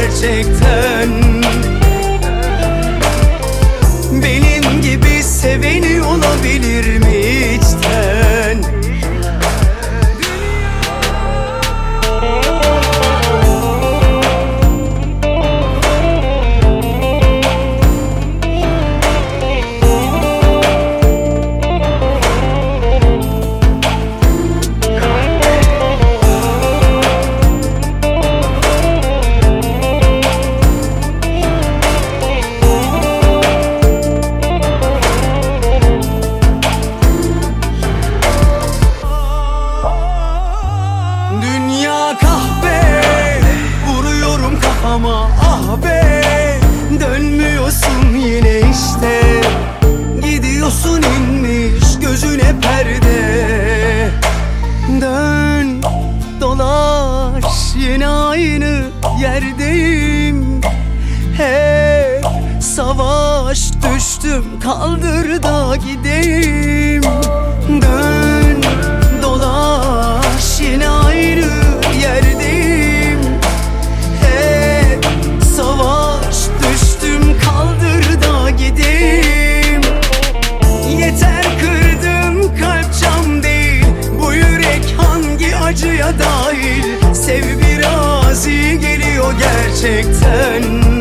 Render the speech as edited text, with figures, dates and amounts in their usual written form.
gerçekten. Benim gibi seveni olabilir mi içten? Dünya kahve, vuruyorum kafama ah be. Dönmüyorsun yine işte, gidiyorsun inmiş gözüne perde. Dön dolaş yine aynı yerdeyim. Hep savaş düştüm, kaldır da gideyim. Dön dolaş yine aynı yerdeyim. Hep savaş düştüm, kaldır da gideyim. Yeter kırdım kalp cam değil, bu yürek hangi acıya dahil? Sev biraz iyi geliyor gerçekten.